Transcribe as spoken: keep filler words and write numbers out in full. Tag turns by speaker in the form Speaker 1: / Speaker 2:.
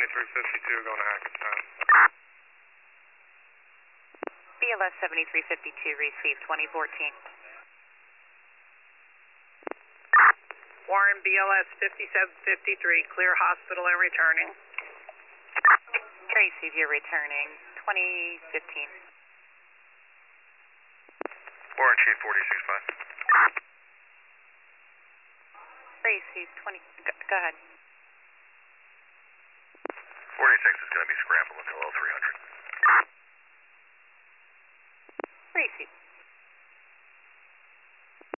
Speaker 1: seventy-three fifty-two going to Hackettstown.
Speaker 2: B L S seventy-three fifty-two, receive twenty fourteen.
Speaker 3: Warren, B L S fifty-seven fifty-three, clear hospital and returning.
Speaker 2: Receive, you're returning twenty fifteen.
Speaker 1: Warren, Chief forty-six five.
Speaker 2: Receive twenty, go, go ahead.
Speaker 1: forty-six is going to be scrambled until L three hundred.
Speaker 2: Receive.